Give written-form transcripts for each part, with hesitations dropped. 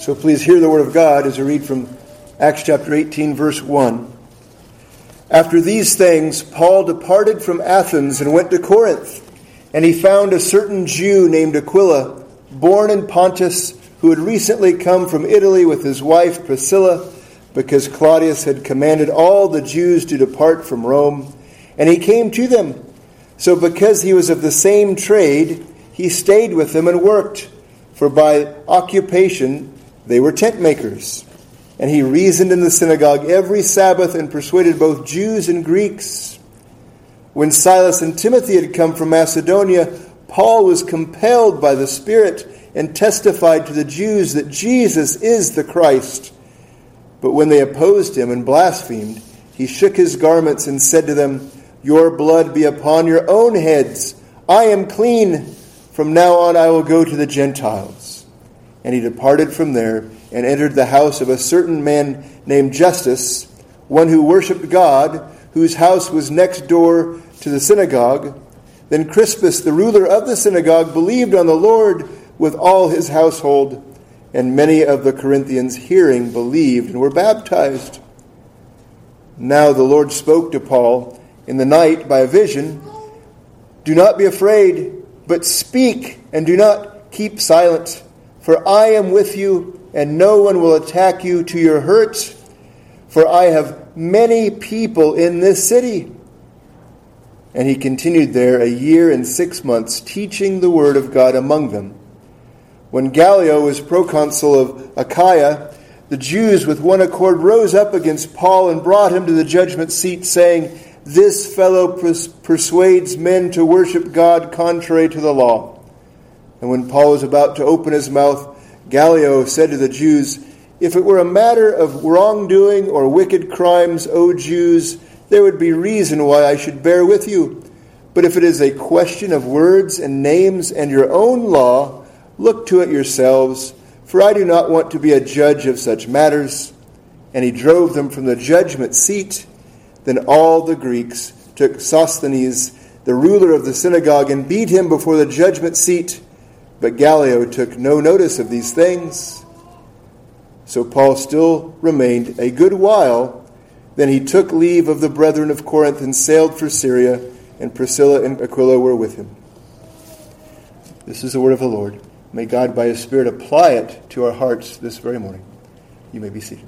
So please hear the word of God as I read from Acts chapter 18, verse 1. After these things, Paul departed from Athens and went to Corinth, and he found a certain Jew named Aquila, born in Pontus, who had recently come from Italy with his wife Priscilla, because Claudius had commanded all the Jews to depart from Rome, and he came to them. So because he was of the same trade, he stayed with them and worked, for by occupation they were tent makers. And he reasoned in the synagogue every Sabbath and persuaded both Jews and Greeks. When Silas and Timothy had come from Macedonia, Paul was compelled by the Spirit and testified to the Jews that Jesus is the Christ. But when they opposed him and blasphemed, he shook his garments and said to them, "Your blood be upon your own heads. I am clean. From now on I will go to the Gentiles." And he departed from there and entered the house of a certain man named Justus, one who worshipped God, whose house was next door to the synagogue. Then Crispus, the ruler of the synagogue, believed on the Lord with all his household, and many of the Corinthians hearing believed and were baptized. Now the Lord spoke to Paul in the night by a vision, "Do not be afraid, but speak and do not keep silent. For I am with you, and no one will attack you to your hurt. For I have many people in this city." And he continued there 1 year and 6 months, teaching the word of God among them. When Gallio was proconsul of Achaia, the Jews with one accord rose up against Paul and brought him to the judgment seat, saying, "This fellow persuades men to worship God contrary to the law." And when Paul was about to open his mouth, Gallio said to the Jews, "If it were a matter of wrongdoing or wicked crimes, O Jews, there would be reason why I should bear with you. But if it is a question of words and names and your own law, look to it yourselves, for I do not want to be a judge of such matters." And he drove them from the judgment seat. Then all the Greeks took Sosthenes, the ruler of the synagogue, and beat him before the judgment seat. But Gallio took no notice of these things. So Paul still remained a good while. Then he took leave of the brethren of Corinth and sailed for Syria, and Priscilla and Aquila were with him. This is the word of the Lord. May God by his Spirit apply it to our hearts this very morning. You may be seated.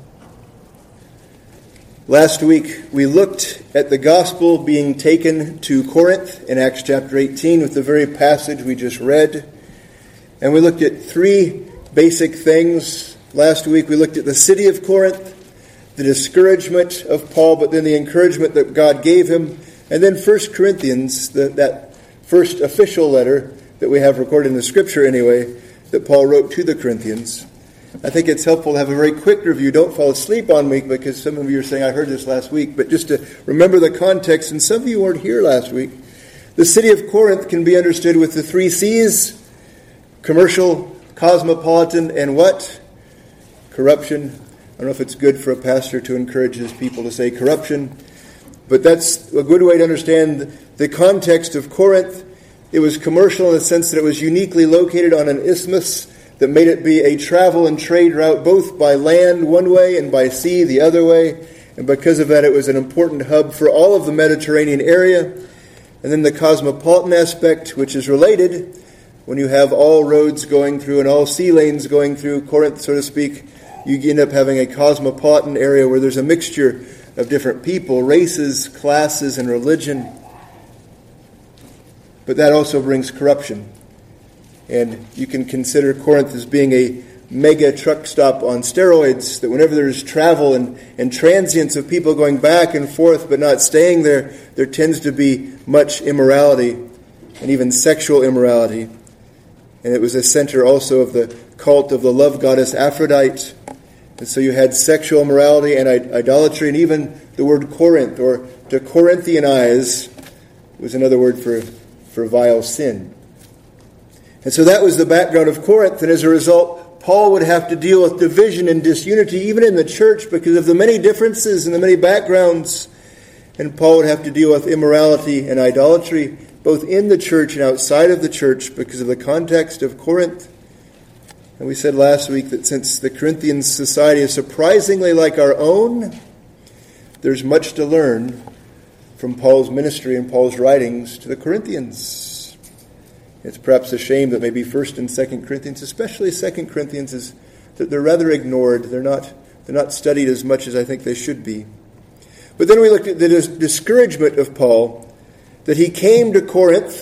Last week we looked at the gospel being taken to Corinth in Acts chapter 18 with the very passage we just read. And we looked at three basic things. Last week we looked at the city of Corinth, the discouragement of Paul, but then the encouragement that God gave him. And then 1 Corinthians, that first official letter that we have recorded in the Scripture anyway, that Paul wrote to the Corinthians. I think it's helpful to have a very quick review. Don't fall asleep on me, because some of you are saying, I heard this last week. But just to remember the context, and some of you weren't here last week. The city of Corinth can be understood with the 3 C's: commercial, cosmopolitan, and what? Corruption. I don't know if it's good for a pastor to encourage his people to say corruption, but that's a good way to understand the context of Corinth. It was commercial in the sense that it was uniquely located on an isthmus that made it be a travel and trade route, both by land one way and by sea the other way. And because of that, it was an important hub for all of the Mediterranean area. And then the cosmopolitan aspect, which is related. When you have all roads going through and all sea lanes going through Corinth, so to speak, you end up having a cosmopolitan area where there's a mixture of different people, races, classes, and religion. But that also brings corruption. And you can consider Corinth as being a mega truck stop on steroids, that whenever there's travel and transience of people going back and forth but not staying there, there tends to be much immorality and even sexual immorality. And it was a center also of the cult of the love goddess Aphrodite. And so you had sexual immorality and idolatry, and even the word Corinth, or to Corinthianize, was another word for vile sin. And so that was the background of Corinth, and as a result, Paul would have to deal with division and disunity even in the church because of the many differences and the many backgrounds. And Paul would have to deal with immorality and idolatry both in the church and outside of the church because of the context of Corinth. And we said last week that since the Corinthian society is surprisingly like our own, there's much to learn from Paul's ministry and Paul's writings to the Corinthians. It's perhaps a shame that maybe 1st and 2nd Corinthians, especially 2nd Corinthians, is that they're rather ignored. They're not studied as much as I think they should be. But then we looked at the discouragement of Paul, that he came to Corinth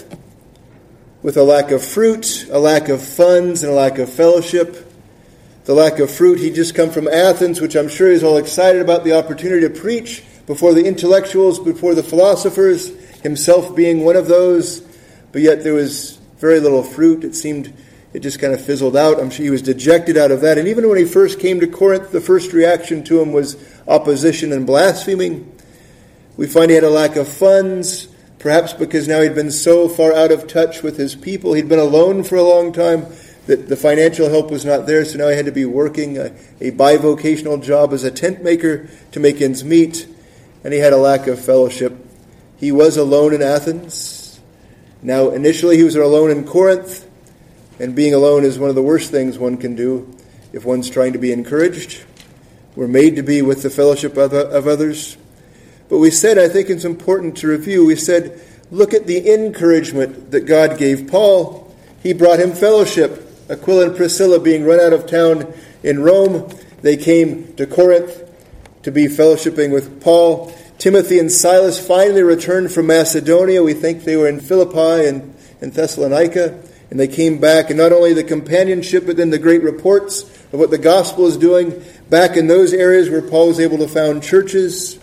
with a lack of fruit, a lack of funds, and a lack of fellowship. The lack of fruit, he'd just come from Athens, which I'm sure he's all excited about the opportunity to preach before the intellectuals, before the philosophers, himself being one of those. But yet there was very little fruit. It seemed it just kind of fizzled out. I'm sure he was dejected out of that. And even when he first came to Corinth, the first reaction to him was opposition and blaspheming. We find he had a lack of funds, perhaps because now he'd been so far out of touch with his people. He'd been alone for a long time that the financial help was not there, so now he had to be working a bivocational job as a tent maker to make ends meet, and he had a lack of fellowship. He was alone in Athens. Now, initially he was alone in Corinth, and being alone is one of the worst things one can do if one's trying to be encouraged. We're made to be with the fellowship of others. But we said, I think it's important to review, we said, look at the encouragement that God gave Paul. He brought him fellowship. Aquila and Priscilla being run out of town in Rome, they came to Corinth to be fellowshipping with Paul. Timothy and Silas finally returned from Macedonia. We think they were in Philippi and Thessalonica. And they came back, and not only the companionship, but then the great reports of what the gospel is doing back in those areas where Paul was able to found churches.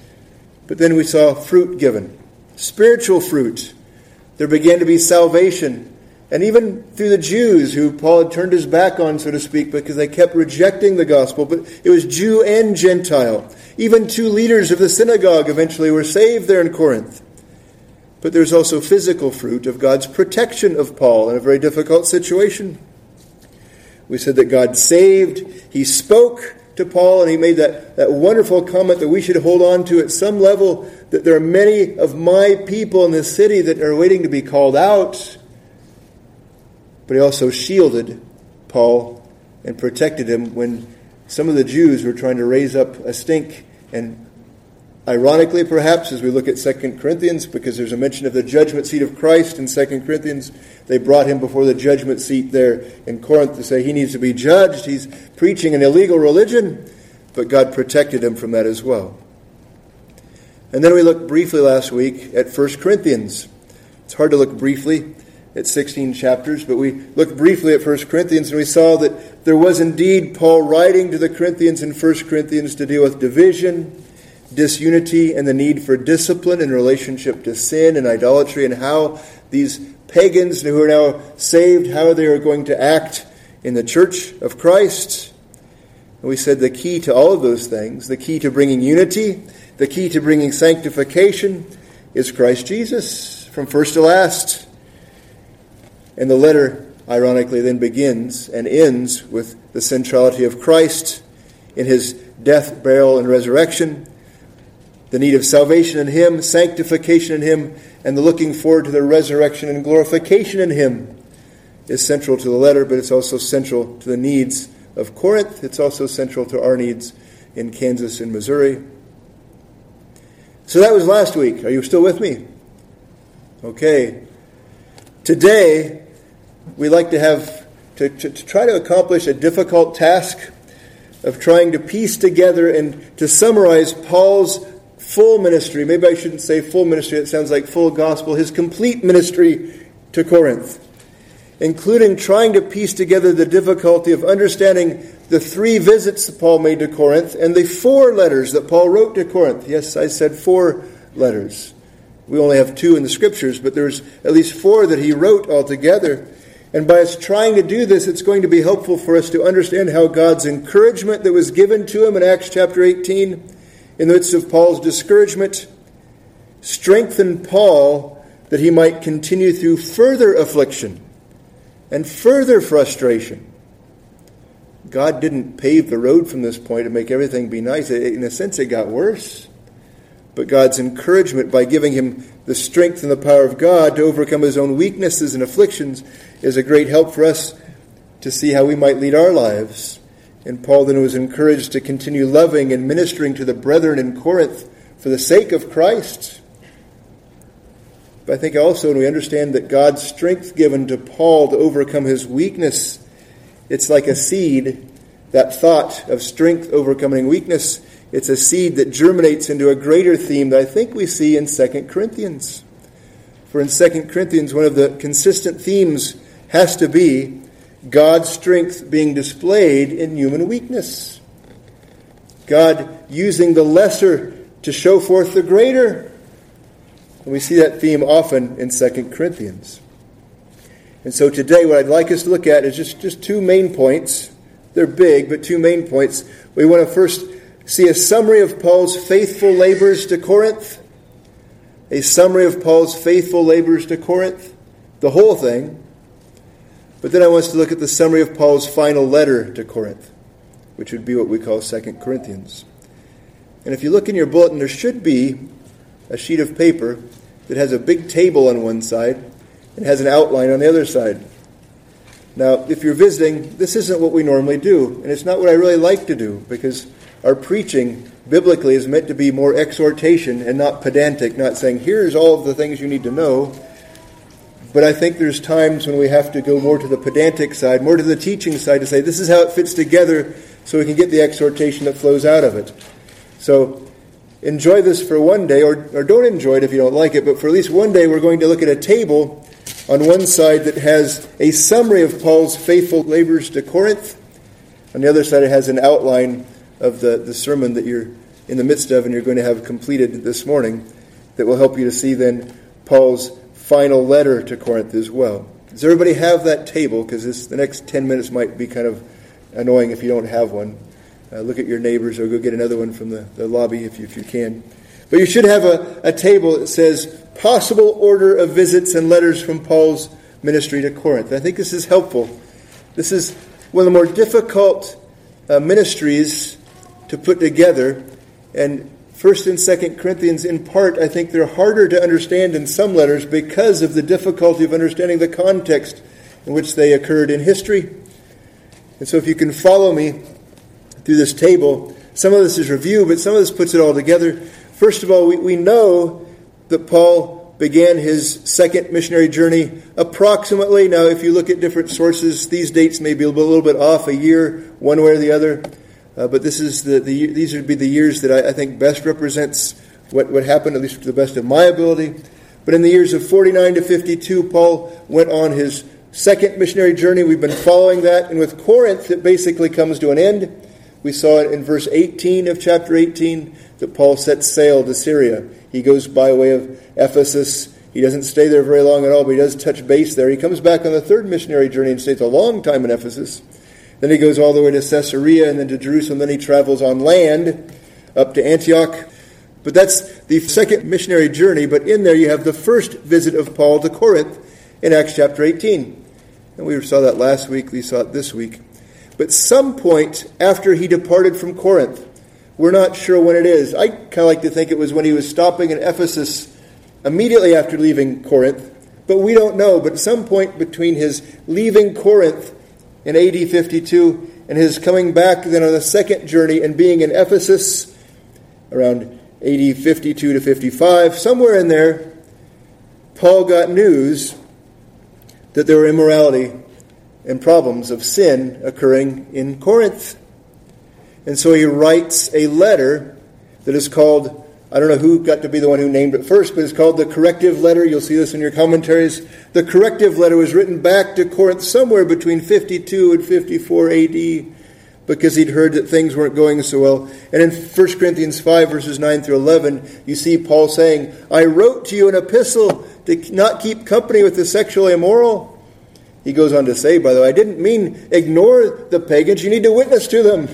But then we saw fruit given, spiritual fruit. There began to be salvation. And even through the Jews, who Paul had turned his back on, so to speak, because they kept rejecting the gospel. But it was Jew and Gentile. Even 2 leaders of the synagogue eventually were saved there in Corinth. But there's also physical fruit of God's protection of Paul in a very difficult situation. We said that God saved. He spoke to Paul, and he made that wonderful comment that we should hold on to at some level, that there are many of my people in this city that are waiting to be called out. But he also shielded Paul and protected him when some of the Jews were trying to raise up a stink. And ironically, perhaps, as we look at 2 Corinthians, because there's a mention of the judgment seat of Christ in 2 Corinthians, they brought him before the judgment seat there in Corinth to say he needs to be judged. He's preaching an illegal religion, but God protected him from that as well. And then we looked briefly last week at 1 Corinthians. It's hard to look briefly at 16 chapters, but we looked briefly at 1 Corinthians, and we saw that there was indeed Paul writing to the Corinthians in 1 Corinthians to deal with division, disunity, and the need for discipline in relationship to sin and idolatry, and how these pagans who are now saved, how they are going to act in the church of Christ. And we said the key to all of those things, the key to bringing unity, the key to bringing sanctification is Christ Jesus, from first to last. And the letter, ironically, then begins and ends with the centrality of Christ in his death, burial, and resurrection, the need of salvation in him, sanctification in him, and the looking forward to the resurrection and glorification in him is central to the letter, but it's also central to the needs of Corinth. It's also central to our needs in Kansas and Missouri. So that was last week. Are you still with me? Okay. Today, we like to have to try to accomplish a difficult task of trying to piece together and to summarize Paul's full ministry. Maybe I shouldn't say full ministry, it sounds like full gospel. His complete ministry to Corinth, including trying to piece together the difficulty of understanding the 3 visits that Paul made to Corinth and the 4 letters that Paul wrote to Corinth. Yes, I said 4 letters. We only have 2 in the Scriptures, but there's at least 4 that he wrote altogether. And by us trying to do this, it's going to be helpful for us to understand how God's encouragement that was given to him in Acts chapter 18, in the midst of Paul's discouragement, strengthened Paul that he might continue through further affliction and further frustration. God didn't pave the road from this point to make everything be nice. In a sense, it got worse. But God's encouragement by giving him the strength and the power of God to overcome his own weaknesses and afflictions is a great help for us to see how we might lead our lives. And Paul then was encouraged to continue loving and ministering to the brethren in Corinth for the sake of Christ. But I think also when we understand that God's strength given to Paul to overcome his weakness, it's like a seed, that thought of strength overcoming weakness, it's a seed that germinates into a greater theme that I think we see in 2 Corinthians. For in 2 Corinthians, one of the consistent themes has to be God's strength being displayed in human weakness. God using the lesser to show forth the greater. And we see that theme often in 2 Corinthians. And so today what I'd like us to look at is just two main points. They're big, but two main points. We want to first see a summary of Paul's faithful labors to Corinth. A summary of Paul's faithful labors to Corinth. The whole thing. But then I want us to look at the summary of Paul's final letter to Corinth, which would be what we call 2 Corinthians. And if you look in your bulletin, there should be a sheet of paper that has a big table on one side and has an outline on the other side. Now, if you're visiting, this isn't what we normally do, and it's not what I really like to do, because our preaching biblically is meant to be more exhortation and not pedantic, not saying, here's all of the things you need to know. But I think there's times when we have to go more to the pedantic side, more to the teaching side, to say this is how it fits together so we can get the exhortation that flows out of it. So enjoy this for one day, or don't enjoy it if you don't like it, but for at least one day we're going to look at a table on one side that has a summary of Paul's faithful labors to Corinth. On the other side it has an outline of the sermon that you're in the midst of and you're going to have completed this morning that will help you to see then Paul's final letter to Corinth as well. Does everybody have that table? Because the next 10 minutes might be kind of annoying if you don't have one. Look at your neighbors or go get another one from the lobby if you can. But you should have a table that says possible order of visits and letters from Paul's ministry to Corinth. I think this is helpful. This is one of the more difficult ministries to put together. And 1st and 2nd Corinthians, in part, I think they're harder to understand in some letters because of the difficulty of understanding the context in which they occurred in history. And so if you can follow me through this table, some of this is review, but some of this puts it all together. First of all, we know that Paul began his second missionary journey approximately. Now, if you look at different sources, these dates may be a little bit off, a year, one way or the other. But this is these would be the years that I think best represents what happened, at least to the best of my ability. But in the years of 49 to 52, Paul went on his second missionary journey. We've been following that. And with Corinth, it basically comes to an end. We saw it in verse 18 of chapter 18 that Paul sets sail to Syria. He goes by way of Ephesus. He doesn't stay there very long at all, but he does touch base there. He comes back on the third missionary journey and stays a long time in Ephesus. Then he goes all the way to Caesarea and then to Jerusalem. Then he travels on land up to Antioch. But that's the second missionary journey. But in there you have the first visit of Paul to Corinth in Acts chapter 18. And we saw that last week. We saw it this week. But some point after he departed from Corinth, we're not sure when it is. I kind of like to think it was when he was stopping in Ephesus immediately after leaving Corinth. But we don't know. But some point between his leaving Corinth in AD 52 and his coming back then on the second journey and being in Ephesus around AD 52 to 55, somewhere in there, Paul got news that there were immorality and problems of sin occurring in Corinth. And so he writes a letter that is called, I don't know who got to be the one who named it first, but it's called the corrective letter. You'll see this in your commentaries. The corrective letter was written back to Corinth somewhere between 52 and 54 AD because he'd heard that things weren't going so well. And in 1 Corinthians 5, verses 9 through 11, you see Paul saying, I wrote to you an epistle to not keep company with the sexually immoral. He goes on to say, by the way, I didn't mean ignore the pagans. You need to witness to them.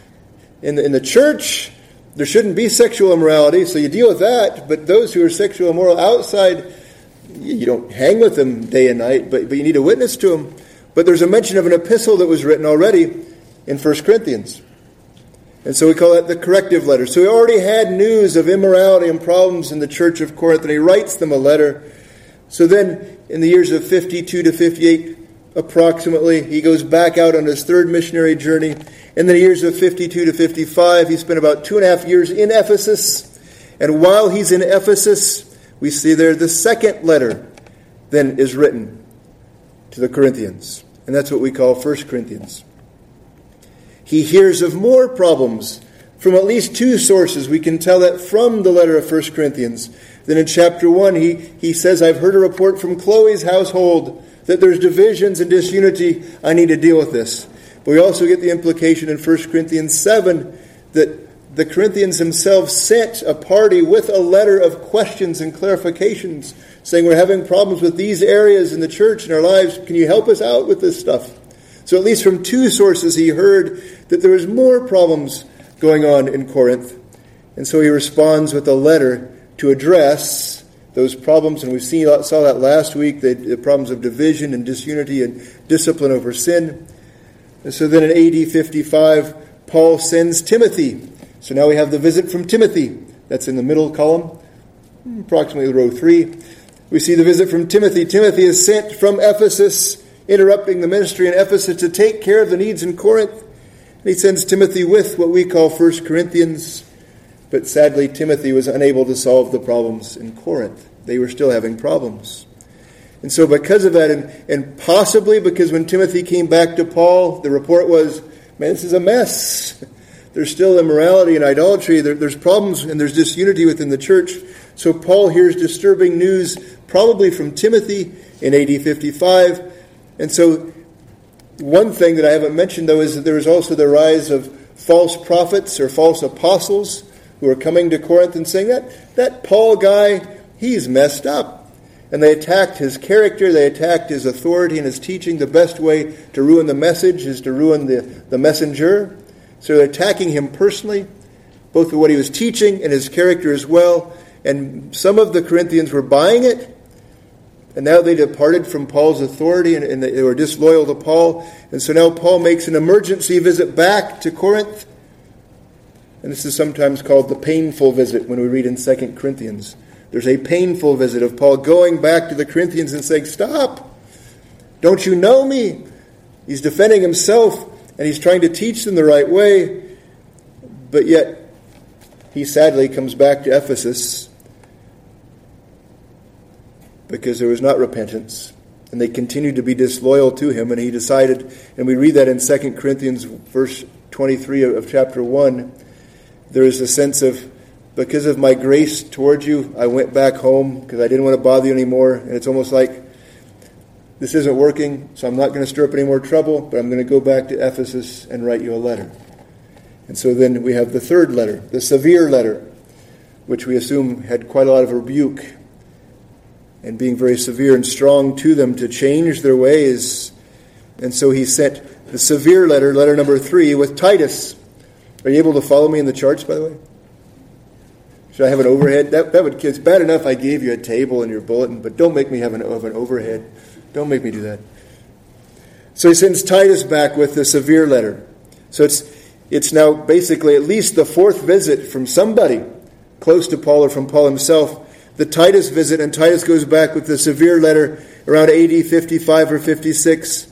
In the church, there shouldn't be sexual immorality, so you deal with that. But those who are sexually immoral outside, you don't hang with them day and night, but you need to witness to them. But there's a mention of an epistle that was written already in 1 Corinthians. And so we call that the corrective letter. So he already had news of immorality and problems in the church of Corinth, and he writes them a letter. So then, in the years of 52 to 58, approximately. He goes back out on his third missionary journey. In the years of 52 to 55, he spent about 2.5 years in Ephesus. And while he's in Ephesus, we see there the second letter then is written to the Corinthians. And that's what we call 1 Corinthians. He hears of more problems from at least two sources. We can tell that from the letter of 1 Corinthians. Then in chapter 1, he says, I've heard a report from Chloe's household that there's divisions and disunity. I need to deal with this. But we also get the implication in 1 Corinthians 7 that the Corinthians themselves sent a party with a letter of questions and clarifications, saying we're having problems with these areas in the church and our lives. Can you help us out with this stuff? So at least from two sources he heard that there was more problems going on in Corinth. And so he responds with a letter to address those problems. And we saw that last week, the problems of division and disunity and discipline over sin. And so then in AD 55, Paul sends Timothy. So now we have the visit from Timothy. That's in the middle column, approximately row 3. We see the visit from Timothy. Timothy is sent from Ephesus, interrupting the ministry in Ephesus to take care of the needs in Corinth. And he sends Timothy with what we call 1 Corinthians. But sadly, Timothy was unable to solve the problems in Corinth. They were still having problems. And so because of that, and possibly because when Timothy came back to Paul, the report was, man, this is a mess. There's still immorality and idolatry. There's problems and there's disunity within the church. So Paul hears disturbing news, probably from Timothy in AD 55. And so one thing that I haven't mentioned, though, is that there was also the rise of false prophets or false apostles who are coming to Corinth and saying that Paul guy, he's messed up. And they attacked his character, they attacked his authority and his teaching. The best way to ruin the message is to ruin the messenger. So they're attacking him personally, both for what he was teaching and his character as well. And some of the Corinthians were buying it. And now they departed from Paul's authority and they were disloyal to Paul. And so now Paul makes an emergency visit back to Corinth. And this is sometimes called the painful visit when we read in 2 Corinthians. There's a painful visit of Paul going back to the Corinthians and saying, stop! Don't you know me? He's defending himself and he's trying to teach them the right way. But yet, he sadly comes back to Ephesus because there was not repentance. And they continued to be disloyal to him. And he decided, and we read that in 2 Corinthians verse 23 of chapter 1, there is a sense of, because of my grace towards you, I went back home because I didn't want to bother you anymore. And it's almost like, this isn't working, so I'm not going to stir up any more trouble, but I'm going to go back to Ephesus and write you a letter. And so then we have the third letter, the severe letter, which we assume had quite a lot of rebuke and being very severe and strong to them to change their ways. And so he sent the severe letter, letter number 3, with Titus. Are you able to follow me in the charts, by the way? Should I have an overhead? It's bad enough I gave you a table in your bulletin, but don't make me have an overhead. Don't make me do that. So he sends Titus back with the severe letter. So it's now basically at least the fourth visit from somebody close to Paul or from Paul himself. The Titus visit, and Titus goes back with the severe letter around AD 55 or 56.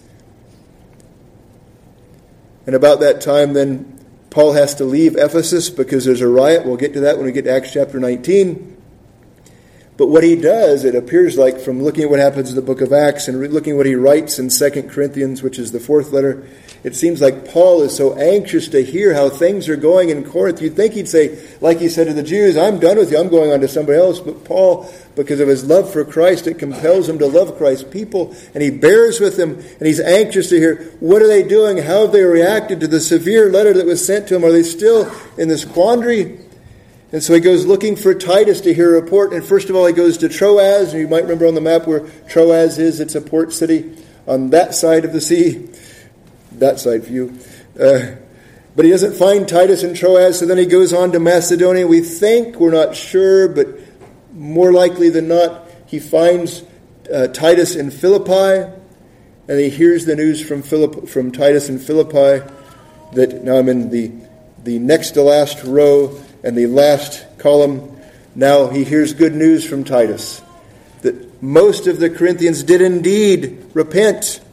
And about that time then Paul has to leave Ephesus because there's a riot. We'll get to that when we get to Acts chapter 19. But what he does, it appears like from looking at what happens in the book of Acts and looking at what he writes in 2 Corinthians, which is the fourth letter, it seems like Paul is so anxious to hear how things are going in Corinth. You'd think he'd say, like he said to the Jews, I'm done with you, I'm going on to somebody else. But Paul, because of his love for Christ, it compels him to love Christ's people. And he bears with them, and he's anxious to hear, what are they doing? How have they reacted to the severe letter that was sent to them? Are they still in this quandary? And so he goes looking for Titus to hear a report. And first of all, he goes to Troas. And you might remember on the map where Troas is. It's a port city on that side of the sea. That side for you. But he doesn't find Titus in Troas. So then he goes on to Macedonia. We think, we're not sure, but more likely than not, he finds Titus in Philippi. And he hears the news from Titus in Philippi that, now I'm in the next to last row, and the last column, now he hears good news from Titus, that most of the Corinthians did indeed repent,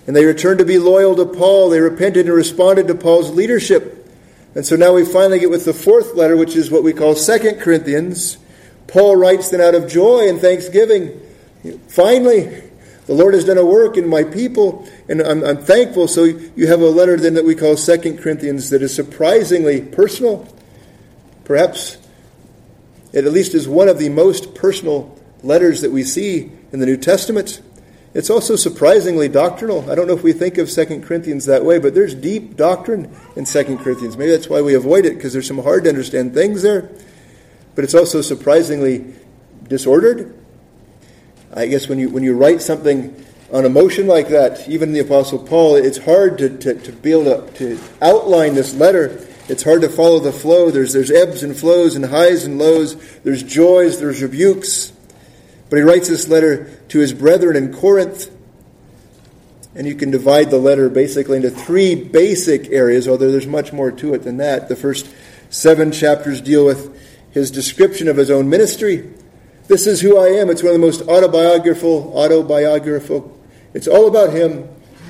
And they returned to be loyal to Paul. They repented and responded to Paul's leadership. And so now we finally get with the fourth letter, which is what we call 2 Corinthians. Paul writes then out of joy and thanksgiving. Finally, the Lord has done a work in my people, and I'm thankful. So you have a letter then that we call 2 Corinthians that is surprisingly personal. Perhaps it at least is one of the most personal letters that we see in the New Testament. It's also surprisingly doctrinal. I don't know if we think of 2 Corinthians that way, but there's deep doctrine in 2 Corinthians. Maybe that's why we avoid it, because there's some hard to understand things there. But it's also surprisingly disordered. I guess when you write something on emotion like that, even the Apostle Paul, it's hard to be able to outline this letter. It's hard to follow the flow. There's ebbs and flows and highs and lows. There's joys, there's rebukes. But he writes this letter to his brethren in Corinth. And you can divide the letter basically into three basic areas, although there's much more to it than that. The first 7 chapters deal with his description of his own ministry. This is who I am. It's one of the most autobiographical. It's all about him.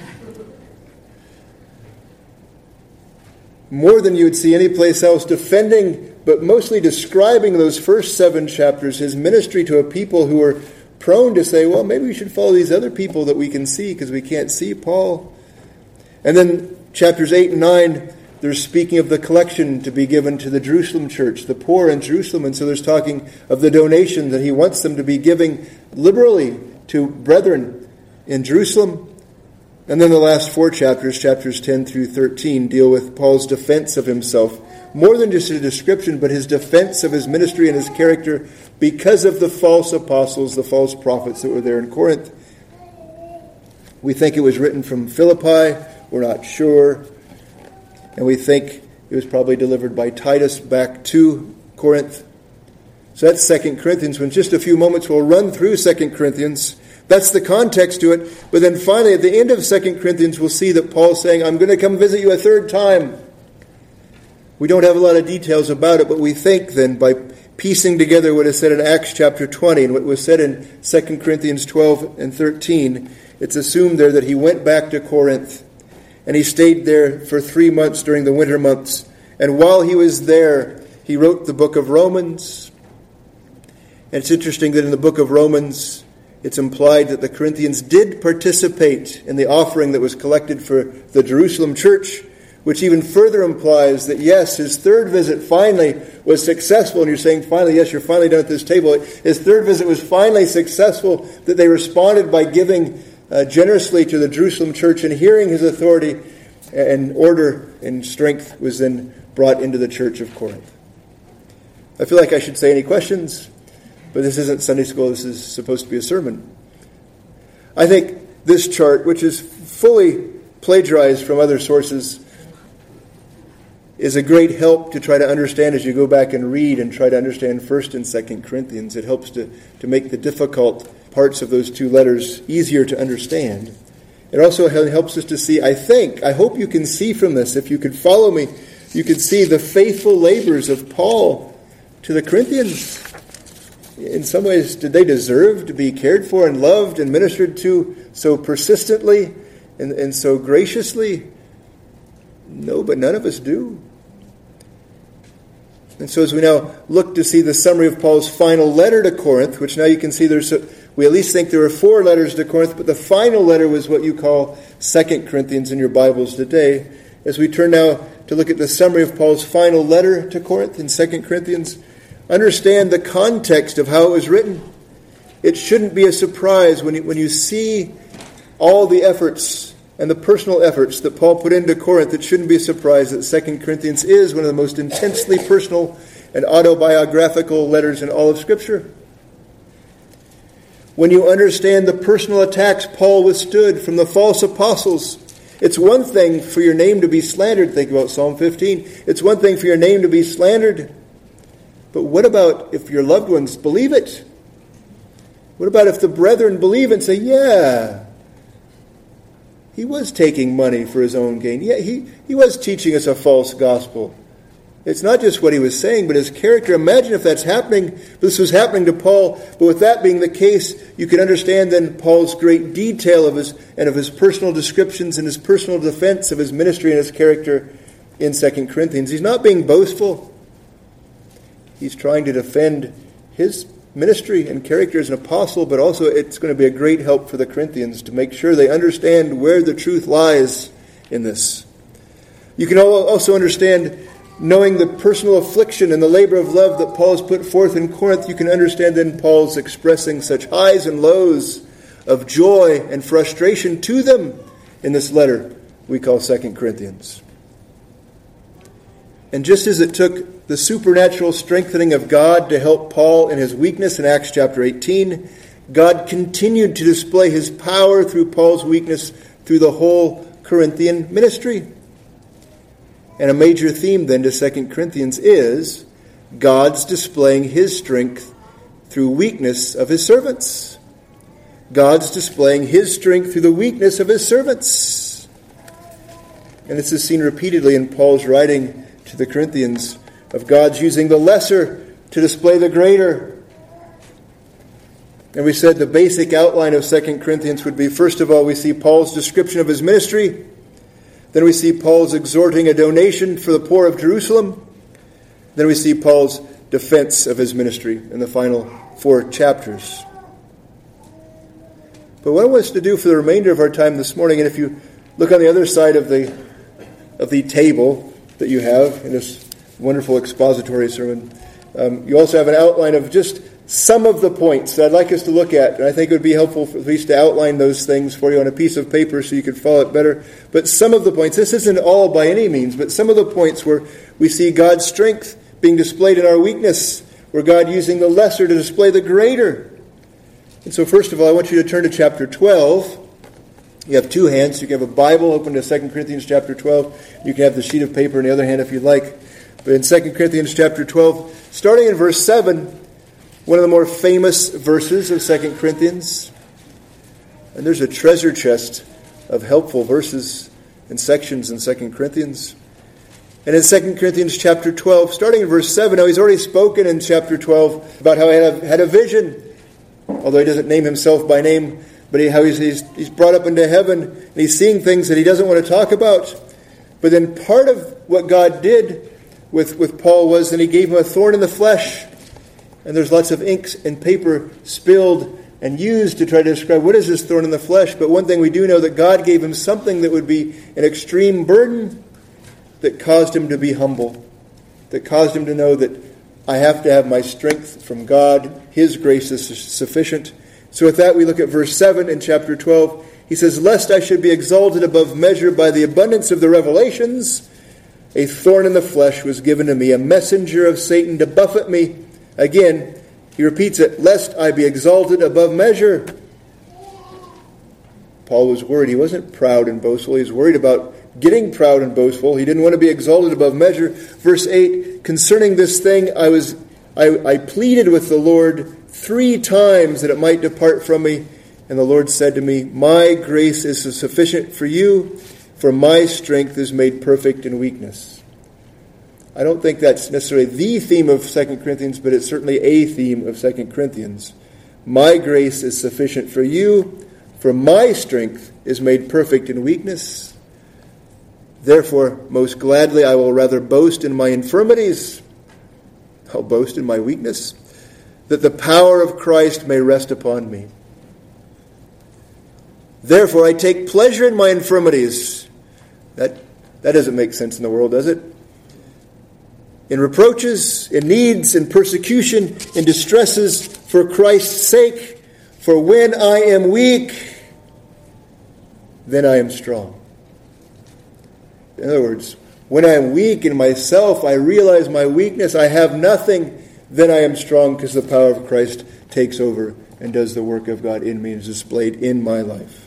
More than you would see any place else, defending, but mostly describing those first 7 chapters, his ministry to a people who are prone to say, well, maybe we should follow these other people that we can see because we can't see Paul. And then chapters 8 and 9, they're speaking of the collection to be given to the Jerusalem church, the poor in Jerusalem. And so there's talking of the donation that he wants them to be giving liberally to brethren in Jerusalem. And then the last 4 chapters, chapters 10 through 13, deal with Paul's defense of himself. More than just a description, but his defense of his ministry and his character because of the false apostles, the false prophets that were there in Corinth. We think it was written from Philippi. We're not sure. And we think it was probably delivered by Titus back to Corinth. So that's 2 Corinthians. In just a few moments, we'll run through 2 Corinthians. That's the context to it. But then finally, at the end of 2 Corinthians, we'll see that Paul's saying, I'm going to come visit you a third time. We don't have a lot of details about it, but we think then by piecing together what is said in Acts chapter 20 and what was said in 2 Corinthians 12 and 13, it's assumed there that he went back to Corinth. And he stayed there for 3 months during the winter months. And while he was there, he wrote the book of Romans. And it's interesting that in the book of Romans, it's implied that the Corinthians did participate in the offering that was collected for the Jerusalem church, which even further implies that, yes, his third visit finally was successful. And you're saying, finally, yes, you're finally done at this table. His third visit was finally successful, that they responded by giving generously to the Jerusalem church, and hearing his authority and order and strength was then brought into the church of Corinth. I feel like I should say any questions, but this isn't Sunday school. This is supposed to be a sermon. I think this chart, which is fully plagiarized from other sources, is a great help to try to understand as you go back and read and try to understand 1st and 2 Corinthians. It helps to make the difficult parts of those 2 letters easier to understand. It also helps us to see, I hope you can see from this, if you could follow me, you could see the faithful labors of Paul to the Corinthians. In some ways, did they deserve to be cared for and loved and ministered to so persistently and so graciously? No, but none of us do. And so as we now look to see the summary of Paul's final letter to Corinth, which now you can see we at least think there are 4 letters to Corinth, but the final letter was what you call 2 Corinthians in your Bibles today. As we turn now to look at the summary of Paul's final letter to Corinth in 2 Corinthians, understand the context of how it was written. It shouldn't be a surprise when you see all the efforts and the personal efforts that Paul put into Corinth. It shouldn't be a surprise that 2 Corinthians is one of the most intensely personal and autobiographical letters in all of Scripture. When you understand the personal attacks Paul withstood from the false apostles, it's one thing for your name to be slandered. Think about Psalm 15. It's one thing for your name to be slandered. But what about if your loved ones believe it? What about if the brethren believe and say, yeah, he was taking money for his own gain. Yeah, he was teaching us a false gospel. It's not just what he was saying, but his character. Imagine if that's happening. This was happening to Paul. But with that being the case, you can understand then Paul's great detail of his personal descriptions and his personal defense of his ministry and his character in 2 Corinthians. He's not being boastful. He's trying to defend his ministry and character as an apostle, but also it's going to be a great help for the Corinthians to make sure they understand where the truth lies in this. You can also understand, knowing the personal affliction and the labor of love that Paul's put forth in Corinth, you can understand then Paul's expressing such highs and lows of joy and frustration to them in this letter we call 2 Corinthians. And just as it took the supernatural strengthening of God to help Paul in his weakness in Acts chapter 18, God continued to display his power through Paul's weakness through the whole Corinthian ministry. And a major theme then to 2 Corinthians is God's displaying his strength through weakness of his servants. God's displaying his strength through the weakness of his servants. And this is seen repeatedly in Paul's writing to the Corinthians of God's using the lesser to display the greater. And we said the basic outline of 2 Corinthians would be, first of all, we see Paul's description of his ministry. Then we see Paul's exhorting a donation for the poor of Jerusalem. Then we see Paul's defense of his ministry in the final 4 chapters. But what I want us to do for the remainder of our time this morning, and if you look on the other side of the table that you have in this wonderful expository sermon, you also have an outline of just some of the points that I'd like us to look at. And I think it would be helpful at least to outline those things for you on a piece of paper so you could follow it better. But some of the points, this isn't all by any means, but some of the points where we see God's strength being displayed in our weakness, where God using the lesser to display the greater. And so first of all, I want you to turn to chapter 12. You have 2 hands. You can have a Bible open to 2 Corinthians chapter 12. You can have the sheet of paper in the other hand if you'd like. But in 2 Corinthians chapter 12, starting in verse 7, one of the more famous verses of 2 Corinthians. And there's a treasure chest of helpful verses and sections in 2 Corinthians. And in 2 Corinthians chapter 12, starting in verse 7, now he's already spoken in chapter 12 about how he had a vision, although he doesn't name himself by name, but how he's brought up into heaven, and he's seeing things that he doesn't want to talk about. But then part of what God did with Paul was that he gave him a thorn in the flesh. And there's lots of inks and paper spilled and used to try to describe what is this thorn in the flesh. But one thing we do know, that God gave him something that would be an extreme burden that caused him to be humble, that caused him to know that I have to have my strength from God. His grace is sufficient. So with that, we look at verse 7 in chapter 12. He says, "Lest I should be exalted above measure by the abundance of the revelations, a thorn in the flesh was given to me, a messenger of Satan to buffet me." Again, he repeats it, "Lest I be exalted above measure." Paul was worried. He wasn't proud and boastful. He was worried about getting proud and boastful. He didn't want to be exalted above measure. Verse 8, "Concerning this thing, I pleaded with the Lord 3 times that it might depart from me. And the Lord said to me, My grace is sufficient for you, for my strength is made perfect in weakness." I don't think that's necessarily the theme of 2 Corinthians, but it's certainly a theme of 2 Corinthians. My grace is sufficient for you, for my strength is made perfect in weakness. Therefore, most gladly I will rather boast in my infirmities. I'll boast in my weakness, that the power of Christ may rest upon me. Therefore I take pleasure in my infirmities. That doesn't make sense in the world, does it? In reproaches, in needs, in persecution, in distresses, for Christ's sake. For when I am weak, then I am strong. In other words, when I am weak in myself, I realize my weakness, I have nothing, then I am strong because the power of Christ takes over and does the work of God in me and is displayed in my life.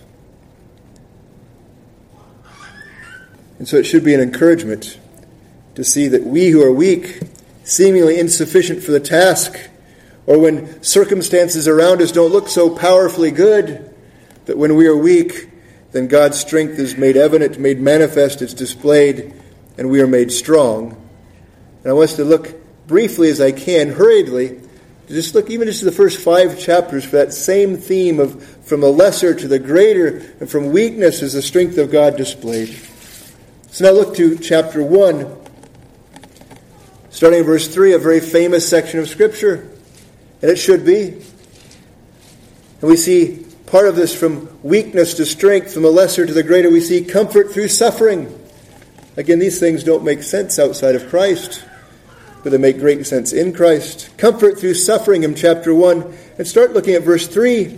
And so it should be an encouragement to see that we who are weak, seemingly insufficient for the task, or when circumstances around us don't look so powerfully good, that when we are weak, then God's strength is made evident, made manifest, it's displayed, and we are made strong And I want us to look briefly as I can, hurriedly, just look even just to the first 5 chapters for that same theme of from the lesser to the greater, and from weakness is the strength of God displayed. So now look to chapter 1, starting in verse 3, a very famous section of Scripture. And it should be. And we see part of this from weakness to strength, from the lesser to the greater. We see comfort through suffering. Again, these things don't make sense outside of Christ, but they make great sense in Christ. Comfort through suffering in chapter 1. And start looking at verse 3.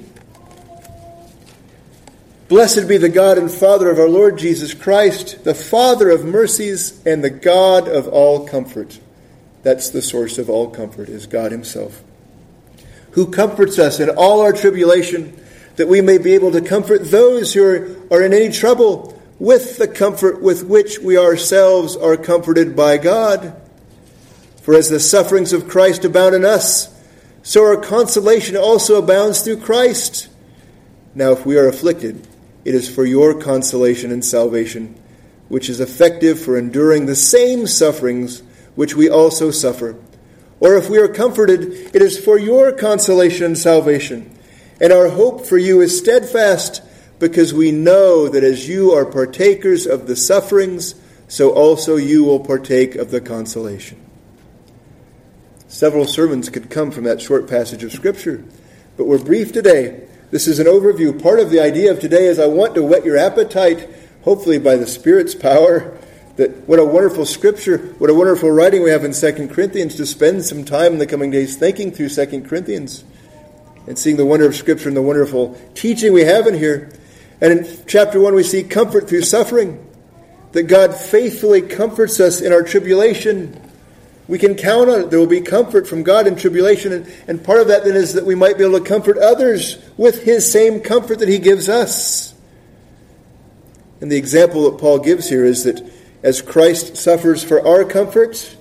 Blessed be the God and Father of our Lord Jesus Christ, the Father of mercies and the God of all comfort. That's the source of all comfort, is God himself, who comforts us in all our tribulation, that we may be able to comfort those who are in any trouble with the comfort with which we ourselves are comforted by God. For as the sufferings of Christ abound in us, so our consolation also abounds through Christ. Now if we are afflicted, it is for your consolation and salvation, which is effective for enduring the same sufferings which we also suffer. Or if we are comforted, it is for your consolation and salvation. And our hope for you is steadfast, because we know that as you are partakers of the sufferings, so also you will partake of the consolation. Several sermons could come from that short passage of Scripture, but we're brief today. This is an overview. Part of the idea of today is I want to whet your appetite, hopefully by the Spirit's power, that what a wonderful Scripture, what a wonderful writing we have in 2 Corinthians, to spend some time in the coming days thinking through 2 Corinthians and seeing the wonder of Scripture and the wonderful teaching we have in here. And in chapter 1 we see comfort through suffering, that God faithfully comforts us in our tribulation. We can count on it. There will be comfort from God in tribulation. And part of that then is that we might be able to comfort others with his same comfort that he gives us. And the example that Paul gives here is that as Christ suffers for our comfort,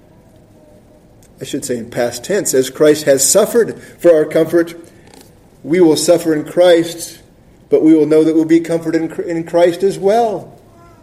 I should say in past tense, as Christ has suffered for our comfort, we will suffer in Christ, but we will know that we'll be comforted in Christ as well.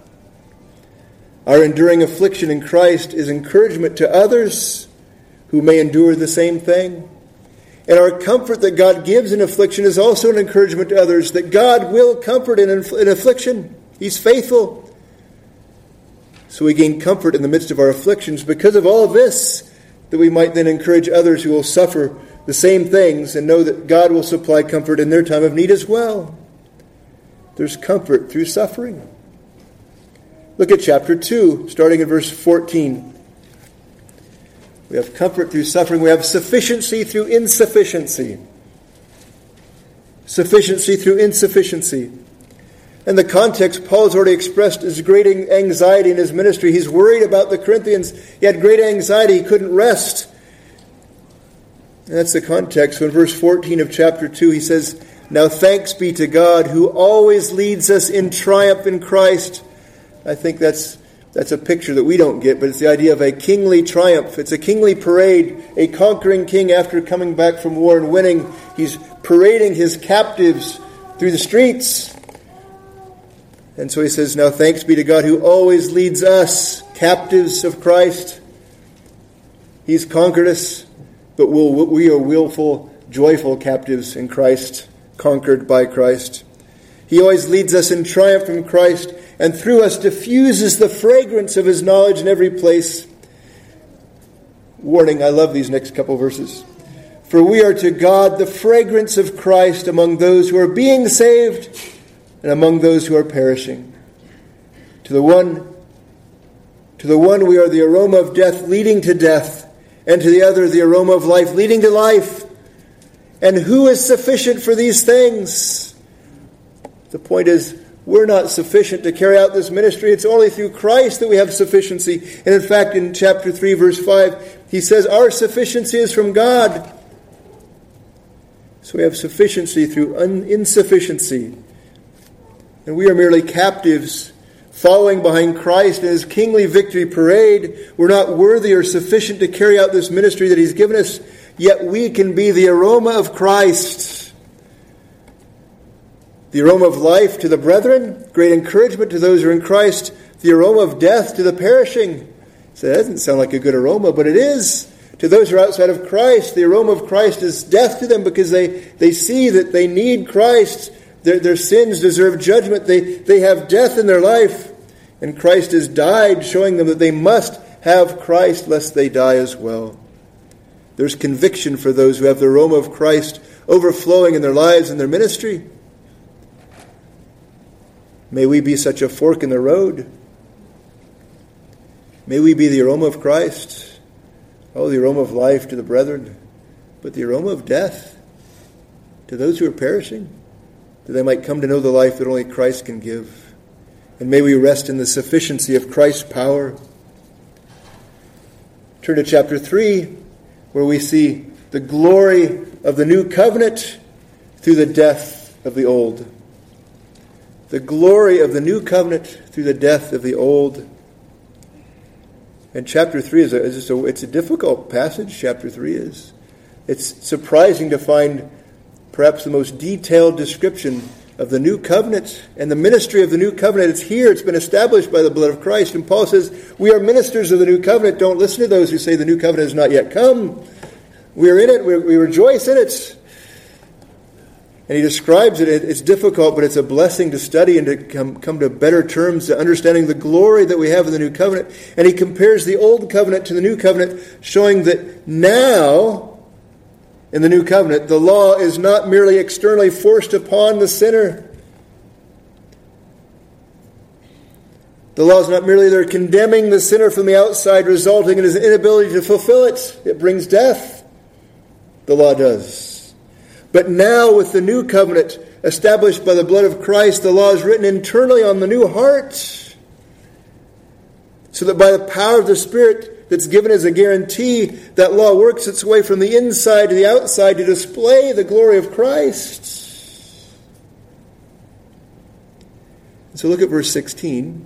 Our enduring affliction in Christ is encouragement to others who may endure the same thing. And our comfort that God gives in affliction is also an encouragement to others that God will comfort in affliction. He's faithful. So we gain comfort in the midst of our afflictions because of all of this, that we might then encourage others who will suffer the same things and know that God will supply comfort in their time of need as well. There's comfort through suffering. Look at chapter 2, starting in verse 14. We have comfort through suffering. We have sufficiency through insufficiency. Sufficiency through insufficiency. In the context, Paul has already expressed his great anxiety in his ministry. He's worried about the Corinthians. He had great anxiety. He couldn't rest. And that's the context. So in verse 14 of chapter 2, he says, "Now thanks be to God who always leads us in triumph in Christ." I think that's a picture that we don't get, but it's the idea of a kingly triumph. It's a kingly parade. A conquering king, after coming back from war and winning, he's parading his captives through the streets. And so he says, "Now thanks be to God who always leads us, captives of Christ." He's conquered us, but we are willful, joyful captives in Christ, conquered by Christ. He always leads us in triumph in Christ, and through us diffuses the fragrance of his knowledge in every place. Warning, I love these next couple verses. "For we are to God the fragrance of Christ among those who are being saved and among those who are perishing. To the one we are the aroma of death leading to death, and to the other the aroma of life leading to life. And who is sufficient for these things?" The point is, we're not sufficient to carry out this ministry. It's only through Christ that we have sufficiency. And in fact, in chapter 3, verse 5, he says, our sufficiency is from God. So we have sufficiency through insufficiency. And we are merely captives following behind Christ in his kingly victory parade. We're not worthy or sufficient to carry out this ministry that he's given us, yet we can be the aroma of Christ. The aroma of life to the brethren, great encouragement to those who are in Christ. The aroma of death to the perishing. So that doesn't sound like a good aroma, but it is. To those who are outside of Christ, the aroma of Christ is death to them because they see that they need Christ. Their sins deserve judgment. They have death in their life. And Christ has died, showing them that they must have Christ lest they die as well. There's conviction for those who have the aroma of Christ overflowing in their lives and their ministry. May we be such a fork in the road. May we be the aroma of Christ. Oh, the aroma of life to the brethren, but the aroma of death to those who are perishing, that they might come to know the life that only Christ can give. And may we rest in the sufficiency of Christ's power. Turn to chapter 3, where we see the glory of the new covenant through the death of the old. The glory of the new covenant through the death of the old. And chapter 3 it's a difficult passage, chapter 3 is. It's surprising to find perhaps the most detailed description of the new covenant and the ministry of the new covenant. It's here, it's been established by the blood of Christ. And Paul says, we are ministers of the new covenant. Don't listen to those who say the new covenant has not yet come. We are in it, we rejoice in it. And he describes it. It's difficult, but it's a blessing to study and to come to better terms to understanding the glory that we have in the new covenant. And he compares the old covenant to the new covenant, showing that now, in the new covenant, the law is not merely externally forced upon the sinner. The law is not merely there condemning the sinner from the outside, resulting in his inability to fulfill it. It brings death. The law does. But now with the new covenant established by the blood of Christ, the law is written internally on the new heart. So that by the power of the Spirit that's given as a guarantee, that law works its way from the inside to the outside to display the glory of Christ. And so look at verse 16.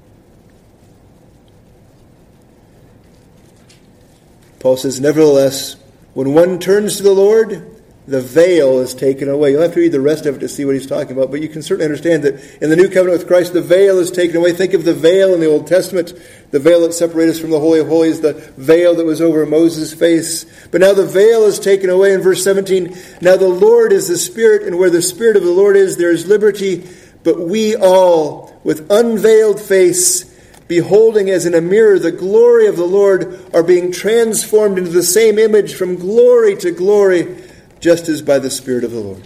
Paul says, nevertheless, when one turns to the Lord, the veil is taken away. You'll have to read the rest of it to see what he's talking about, but you can certainly understand that in the new covenant with Christ, the veil is taken away. Think of the veil in the Old Testament, the veil that separated us from the Holy of Holies, the veil that was over Moses' face. But now the veil is taken away in verse 17. Now the Lord is the Spirit, and where the Spirit of the Lord is, there is liberty. But we all, with unveiled face, beholding as in a mirror the glory of the Lord, are being transformed into the same image from glory to glory, just as by the Spirit of the Lord.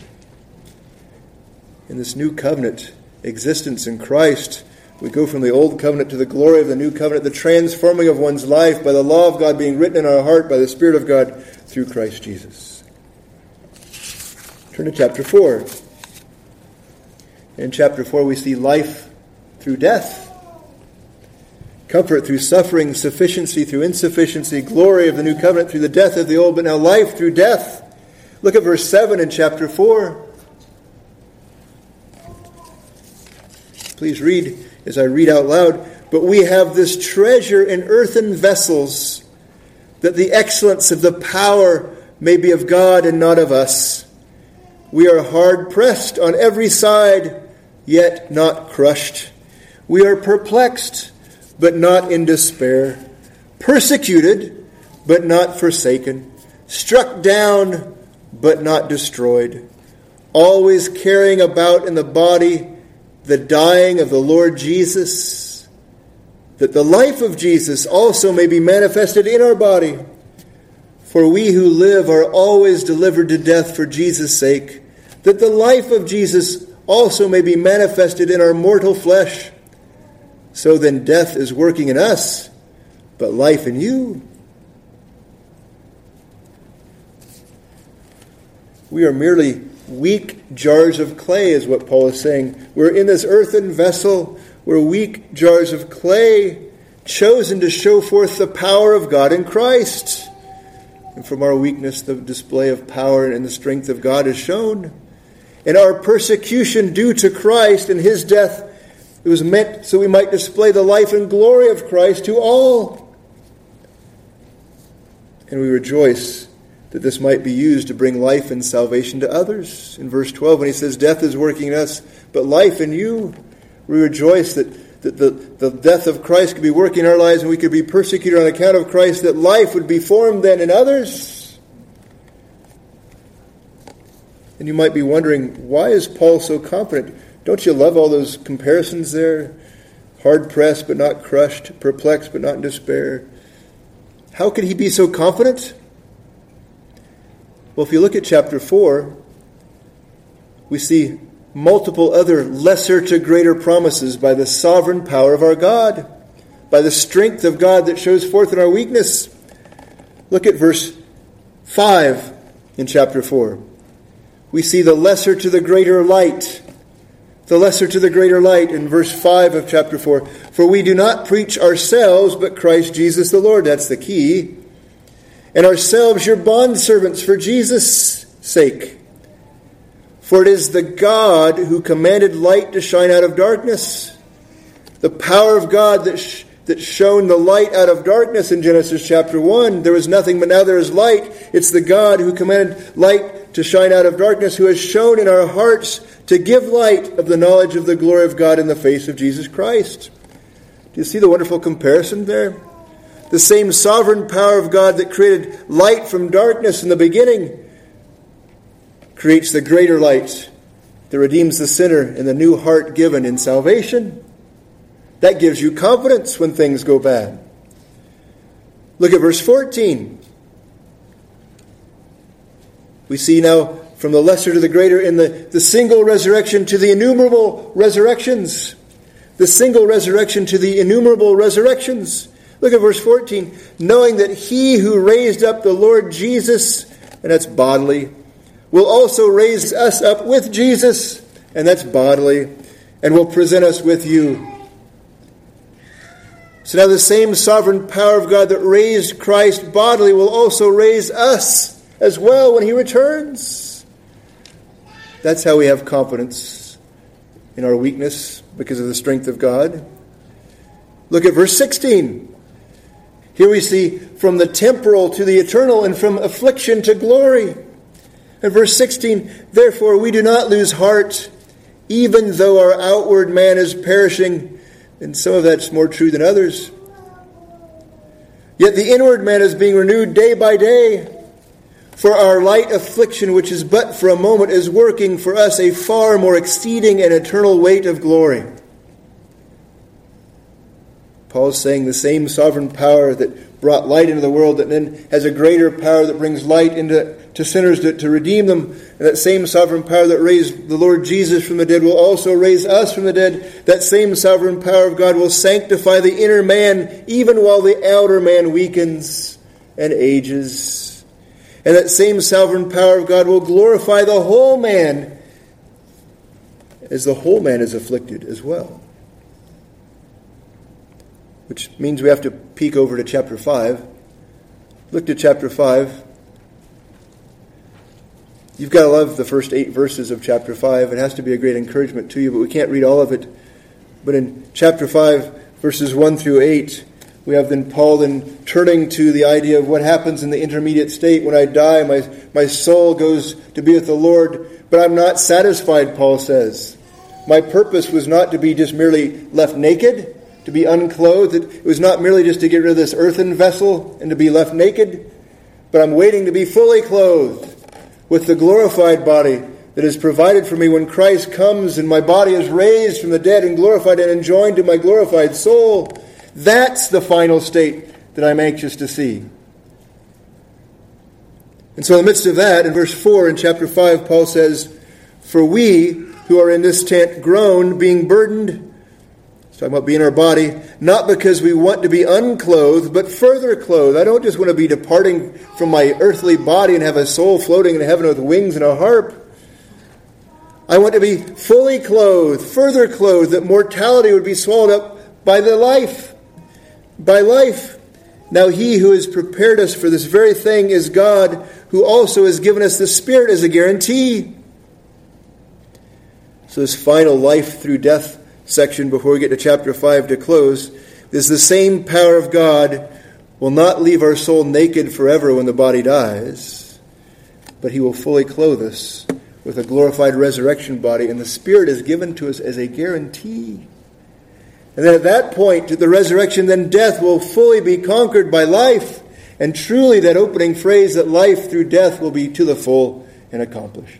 In this new covenant existence in Christ, we go from the old covenant to the glory of the new covenant, the transforming of one's life by the law of God being written in our heart by the Spirit of God through Christ Jesus. Turn to chapter 4. In chapter 4 we see life through death, comfort through suffering, sufficiency through insufficiency, glory of the new covenant through the death of the old, but now life through death. Look at verse 7 in chapter 4. Please read as I read out loud. But we have this treasure in earthen vessels, that the excellence of the power may be of God and not of us. We are hard pressed on every side, yet not crushed. We are perplexed, but not in despair. Persecuted, but not forsaken. Struck down, but not destroyed, always carrying about in the body the dying of the Lord Jesus, that the life of Jesus also may be manifested in our body. For we who live are always delivered to death for Jesus' sake, that the life of Jesus also may be manifested in our mortal flesh. So then death is working in us, but life in you. We are merely weak jars of clay, is what Paul is saying. We're in this earthen vessel. We're weak jars of clay, chosen to show forth the power of God in Christ. And from our weakness, the display of power and the strength of God is shown. And our persecution due to Christ and his death, it was meant so we might display the life and glory of Christ to all. And we rejoice that this might be used to bring life and salvation to others. In verse 12, when he says, death is working in us, but life in you, we rejoice that the death of Christ could be working in our lives and we could be persecuted on account of Christ, that life would be formed then in others. And you might be wondering, why is Paul so confident? Don't you love all those comparisons there? Hard-pressed but not crushed, perplexed but not in despair. How could he be so confident? Well, if you look at chapter 4, we see multiple other lesser to greater promises by the sovereign power of our God, by the strength of God that shows forth in our weakness. Look at verse 5 in chapter 4. We see the lesser to the greater light. The lesser to the greater light in verse 5 of chapter 4. For we do not preach ourselves, but Christ Jesus the Lord. That's the key. And ourselves your bondservants for Jesus' sake. For it is the God who commanded light to shine out of darkness. The power of God that shone the light out of darkness in Genesis chapter 1. There was nothing, but now there is light. It's the God who commanded light to shine out of darkness, who has shone in our hearts to give light of the knowledge of the glory of God in the face of Jesus Christ. Do you see the wonderful comparison there? The same sovereign power of God that created light from darkness in the beginning creates the greater light that redeems the sinner in the new heart given in salvation. That gives you confidence when things go bad. Look at verse 14. We see now from the lesser to the greater in the single resurrection to the innumerable resurrections. The single resurrection to the innumerable resurrections. Look at verse 14. Knowing that he who raised up the Lord Jesus, and that's bodily, will also raise us up with Jesus, and that's bodily, and will present us with you. So now the same sovereign power of God that raised Christ bodily will also raise us as well when he returns. That's how we have confidence in our weakness because of the strength of God. Look at verse 16. Here we see from the temporal to the eternal and from affliction to glory. In verse 16, therefore we do not lose heart, even though our outward man is perishing. And some of that's more true than others. Yet the inward man is being renewed day by day. For our light affliction, which is but for a moment, is working for us a far more exceeding and eternal weight of glory. Paul's saying the same sovereign power that brought light into the world that then has a greater power that brings light to sinners to redeem them. And that same sovereign power that raised the Lord Jesus from the dead will also raise us from the dead. That same sovereign power of God will sanctify the inner man even while the outer man weakens and ages. And that same sovereign power of God will glorify the whole man as the whole man is afflicted as well. Which means we have to peek over to chapter 5. Look to chapter 5. You've got to love the first 8 verses of chapter 5. It has to be a great encouragement to you, but we can't read all of it. But in chapter 5, verses 1 through 8, we have then Paul then turning to the idea of what happens in the intermediate state. When I die, my soul goes to be with the Lord, but I'm not satisfied, Paul says. My purpose was not to be just merely left naked, to be unclothed. It was not merely just to get rid of this earthen vessel and to be left naked, but I'm waiting to be fully clothed with the glorified body that is provided for me when Christ comes and my body is raised from the dead and glorified and enjoined to my glorified soul. That's the final state that I'm anxious to see. And so in the midst of that, in verse 4 in chapter 5, Paul says, for we who are in this tent groan, being burdened, he's talking about being our body, not because we want to be unclothed, but further clothed. I don't just want to be departing from my earthly body and have a soul floating in heaven with wings and a harp. I want to be fully clothed, further clothed, that mortality would be swallowed up by the life. By life. Now he who has prepared us for this very thing is God, who also has given us the Spirit as a guarantee. So this final life through death section before we get to chapter 5 to close is the same power of God will not leave our soul naked forever when the body dies, but he will fully clothe us with a glorified resurrection body, and the Spirit is given to us as a guarantee. And then at that point, at the resurrection, then death will fully be conquered by life. And truly that opening phrase that life through death will be to the full and accomplished.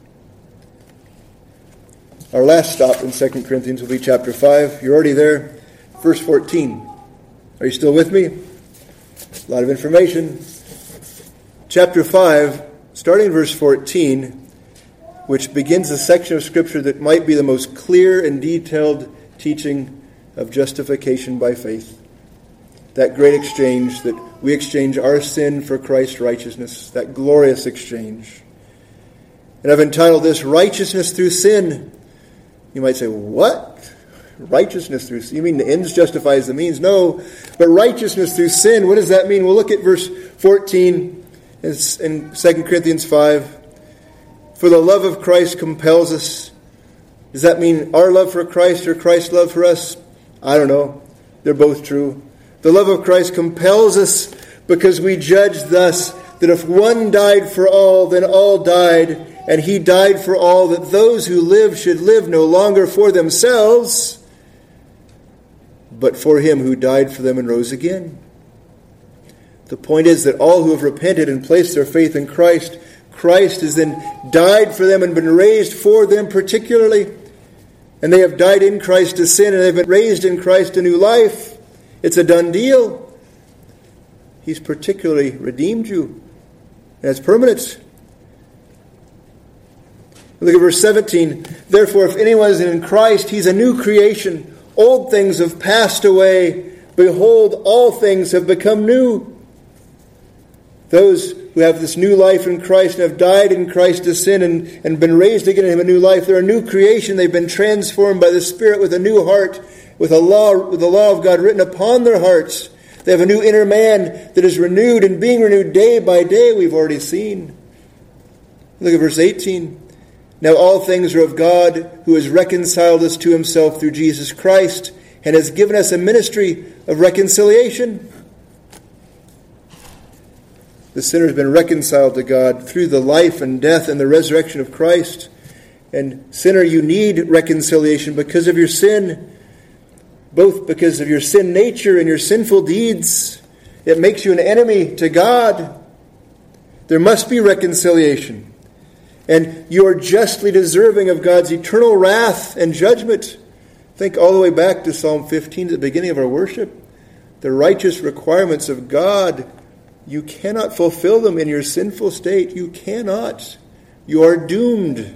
Our last stop in 2 Corinthians will be chapter 5. You're already there. Verse 14. Are you still with me? A lot of information. Chapter 5, starting in verse 14, which begins a section of Scripture that might be the most clear and detailed teaching of justification by faith. That great exchange that we exchange our sin for Christ's righteousness. That glorious exchange. And I've entitled this, Righteousness Through Sin. You might say, what? Righteousness through sin? You mean the ends justifies the means? No, but righteousness through sin, what does that mean? We'll look at verse 14 in 2 Corinthians 5. For the love of Christ compels us. Does that mean our love for Christ or Christ's love for us? I don't know. They're both true. The love of Christ compels us because we judge thus that if one died for all, then all died. And he died for all, that those who live should live no longer for themselves, but for him who died for them and rose again. The point is that all who have repented and placed their faith in Christ, Christ has then died for them and been raised for them particularly. And they have died in Christ to sin, and they've been raised in Christ to new life. It's a done deal. He's particularly redeemed you. And it's permanent. Look at verse 17. Therefore, if anyone is in Christ, he's a new creation. Old things have passed away. Behold, all things have become new. Those who have this new life in Christ and have died in Christ to sin and been raised again in Him a new life, they're a new creation. They've been transformed by the Spirit with a new heart, with the law of God written upon their hearts. They have a new inner man that is renewed and being renewed day by day, we've already seen. Look at verse 18. Now all things are of God, who has reconciled us to Himself through Jesus Christ, and has given us a ministry of reconciliation. The sinner has been reconciled to God through the life and death and the resurrection of Christ. And sinner, you need reconciliation because of your sin, both because of your sin nature and your sinful deeds. It makes you an enemy to God. There must be reconciliation. And you are justly deserving of God's eternal wrath and judgment. Think all the way back to Psalm 15 at the beginning of our worship. The righteous requirements of God, you cannot fulfill them in your sinful state. You cannot. You are doomed.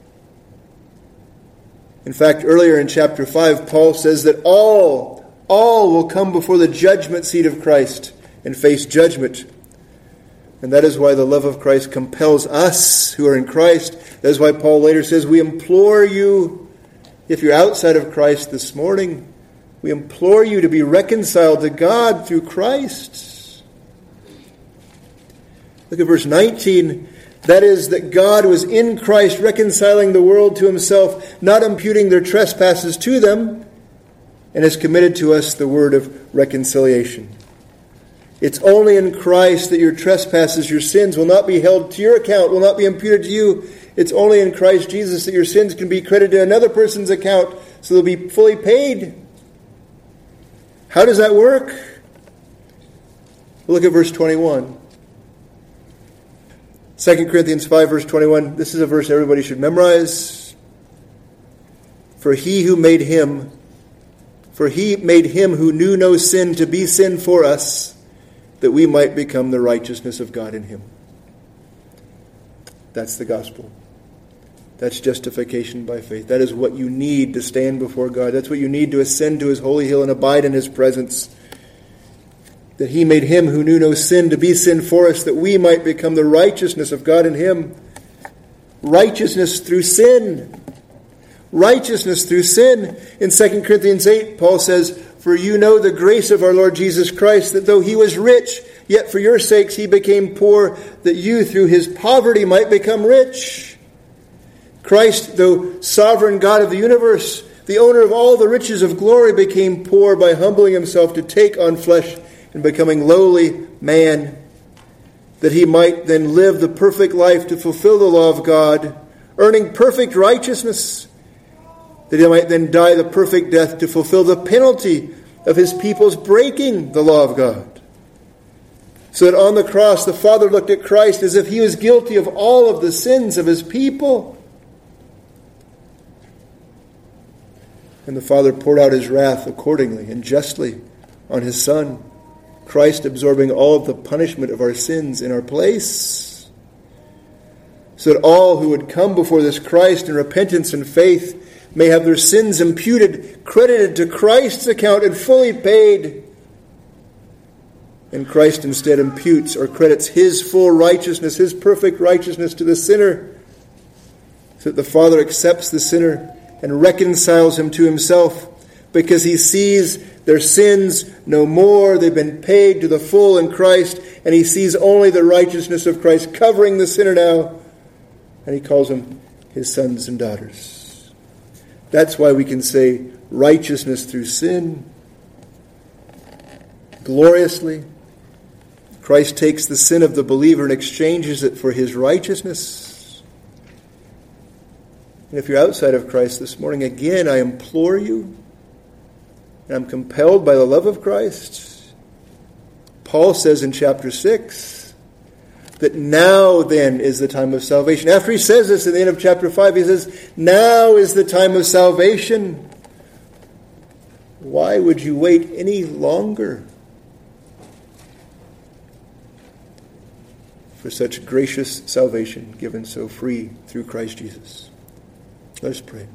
In fact, earlier in chapter 5, Paul says that all will come before the judgment seat of Christ and face judgment. And that is why the love of Christ compels us who are in Christ. That is why Paul later says, we implore you, if you're outside of Christ this morning, we implore you to be reconciled to God through Christ. Look at verse 19. That is, that God was in Christ reconciling the world to Himself, not imputing their trespasses to them, and has committed to us the word of reconciliation. It's only in Christ that your trespasses, your sins will not be held to your account, will not be imputed to you. It's only in Christ Jesus that your sins can be credited to another person's account, so they'll be fully paid. How does that work? Look at verse 21. 2 Corinthians 5, verse 21. This is a verse everybody should memorize. For he made him who knew no sin to be sin for us, that we might become the righteousness of God in Him. That's the gospel. That's justification by faith. That is what you need to stand before God. That's what you need to ascend to His holy hill and abide in His presence. That He made Him who knew no sin to be sin for us, that we might become the righteousness of God in Him. Righteousness through sin. Righteousness through sin. In 2 Corinthians 8, Paul says, for you know the grace of our Lord Jesus Christ, that though He was rich, yet for your sakes He became poor, that you through His poverty might become rich. Christ, though sovereign God of the universe, the owner of all the riches of glory, became poor by humbling Himself to take on flesh and becoming lowly man, that He might then live the perfect life to fulfill the law of God, earning perfect righteousness. that he might then die the perfect death to fulfill the penalty of his people's breaking the law of God. So that on the cross, the Father looked at Christ as if he was guilty of all of the sins of his people. And the Father poured out his wrath accordingly and justly on his Son, Christ absorbing all of the punishment of our sins in our place, so that all who would come before this Christ in repentance and faith may have their sins imputed, credited to Christ's account, and fully paid. And Christ instead imputes or credits his full righteousness, his perfect righteousness to the sinner, so that the Father accepts the sinner and reconciles him to himself, because he sees their sins no more. They've been paid to the full in Christ, and he sees only the righteousness of Christ covering the sinner now, and he calls them his sons and daughters. That's why we can say righteousness through sin. Gloriously, Christ takes the sin of the believer and exchanges it for his righteousness. And if you're outside of Christ this morning, again, I implore you, and I'm compelled by the love of Christ. Paul says in chapter 6 that now then is the time of salvation. After he says this at the end of chapter 5, he says, now is the time of salvation. Why would you wait any longer for such gracious salvation given so free through Christ Jesus? Let us pray.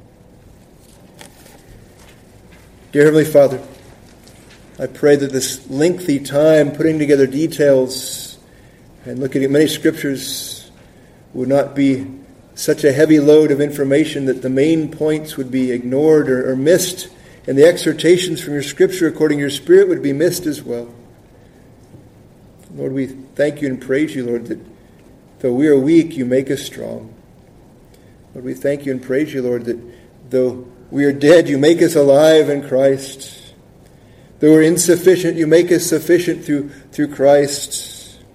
Dear Heavenly Father, I pray that this lengthy time putting together details and looking at many scriptures would not be such a heavy load of information that the main points would be ignored or missed, and the exhortations from your scripture according to your Spirit would be missed as well. Lord, we thank you and praise you, Lord, that though we are weak, you make us strong. Lord, we thank you and praise you, Lord, that though we are dead, you make us alive in Christ. Though we're insufficient, you make us sufficient through Christ.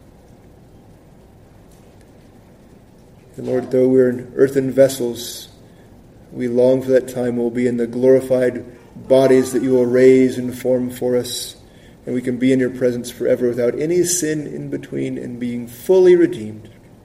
And Lord, though we're in earthen vessels, we long for that time we'll be in the glorified bodies that you will raise and form for us, and we can be in your presence forever without any sin in between and being fully redeemed.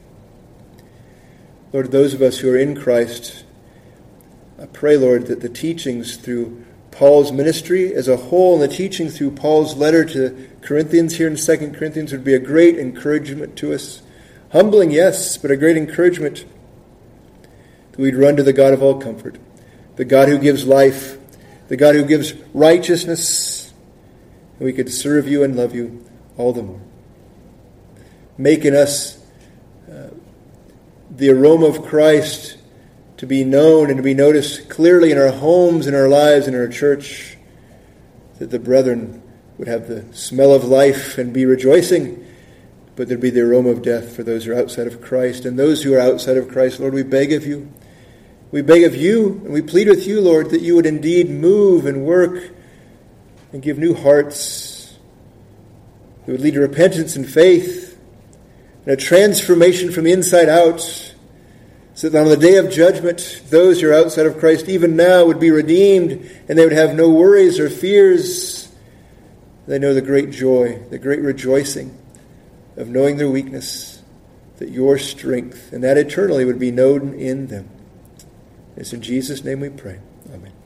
Lord, those of us who are in Christ, I pray, Lord, that the teachings through Paul's ministry as a whole and the teachings through Paul's letter to Corinthians here in 2 Corinthians would be a great encouragement to us. Humbling, yes, but a great encouragement that we'd run to the God of all comfort, the God who gives life, the God who gives righteousness, and we could serve you and love you all the more. Making us the aroma of Christ to be known and to be noticed clearly in our homes, in our lives, in our church, that the brethren would have the smell of life and be rejoicing, but there'd be the aroma of death for those who are outside of Christ. And those who are outside of Christ, Lord, we beg of you. We beg of you, and we plead with you, Lord, that you would indeed move and work and give new hearts that would lead to repentance and faith and a transformation from the inside out, so that on the day of judgment, those who are outside of Christ even now would be redeemed, and they would have no worries or fears. They know the great joy, the great rejoicing of knowing their weakness, that your strength, and that eternally would be known in them. It's in Jesus' name we pray. Amen.